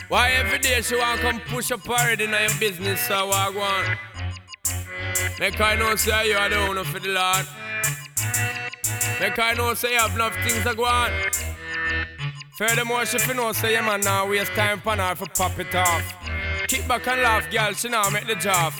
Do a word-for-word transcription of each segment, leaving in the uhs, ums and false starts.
Why every day she want come push up already in your business, so what I want? Make I know say you are the owner for the Lord. Make I know say you have enough things to go on. Furthermore, she fi know say your man now waste time pan her for pop it off. Kick back and laugh, girl, she now make the job.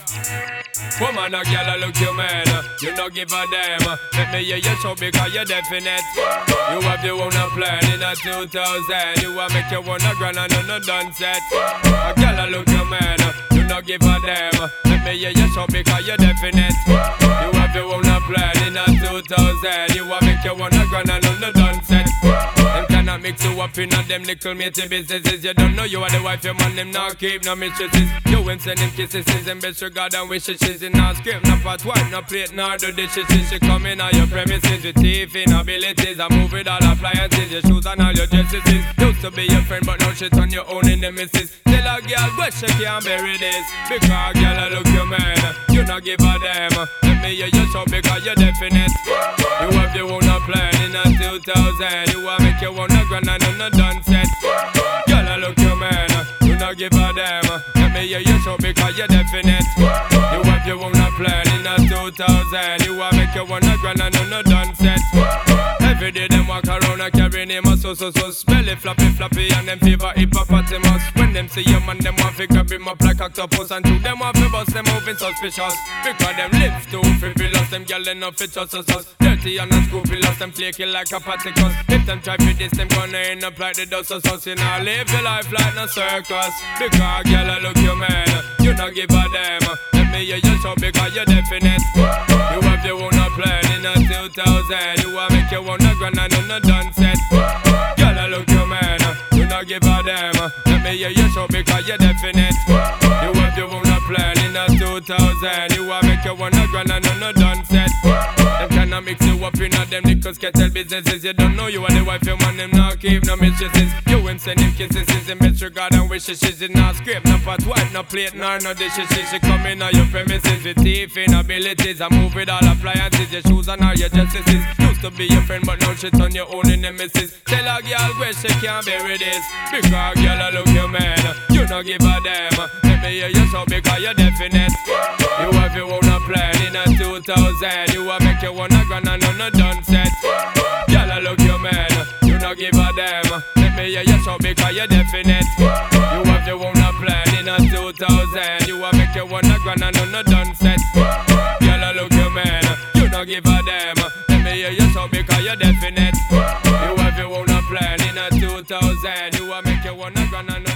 Woman a girl, look you man, you no give a damn. Let me hear you show because you're definite. You have your own plan in a two thousand. You want make your one a grand and you no done set. A girl, look you man, you no give a damn. Let me hear you show because you're definite. You have your own plan in a two thousand. You want make your one a grand and you no done set. Them cannot mix you up in a them little matey businesses. You don't know you are the wife, your man them not keep no mistresses. You ain't send him kisses, and best regard and wishes. She's in no script, no pot wine, no plate, nor do dishes. She come in on your premises with teeth inabilities. I move with all appliances, your shoes and all your dresses. Used to be your friend, but now she turn your own in the missus. Tell a girl, but she can't bury this. Because girl, I look you man, you not give a damn. Let me hear you show because you're definite. You have your own plan in a two thousand. You want make your own a grand and you not done set. Girl, I look you man, you not give a damn. Let me hear you show because you're definite. You have your own plan in a two thousand. You want make your own a grand and you not done set. Every day them walk around and carry name a so so so. Belly floppy floppy and them favor hippopotamus. When them see you man them want to grab him up like octopus. And two them want to bust them moving suspicious. Because them lips too frivolous. Them gyal they not fit just us us. Dirty and unscrupulous. Them flaky like a paticus. If them try for this them gonna end up like the dust of us. You know live your life like no circus. Because gyal I look you man, you not give a damn. Let me hear you show because you're definite. You have your own plan in a two thousand. You want make your own a grand and you not done set. Girl, I look you man, you not give a damn. Let me hear you show because you're definite. You have your own plan in a two thousand. You want make your own a grand and you not done set. Them cannot mix you up in a them nickels kettle businesses. You don't know you are the wife, your man them not keep no mistresses. You ain't send him kisses, in best regard and wishes. She's in no script, no pot wipe, no plate, nor no dishes. She come in on your premises with teeth inabilities. I move with all appliances, your shoes and all your dresses. Used to be your friend, but now she turn your own in the missus. Tell a girl where she can't bury this. Because girl, I look you man, you don't give a damn. Let me hear you so because you're definite. You have your own plan in a two thousand. You want make your one a grand and you not done set. Girl, I look you man, you don't give a damn. Let me hear you so because you're definite. You have your own plan in a two thousand. You want make your one a grand and you not done set. Girl, I look you man, you don't give a damn. Let me hear you so because you're definite. You have your own plan in a two thousand. You want make your one a grand and you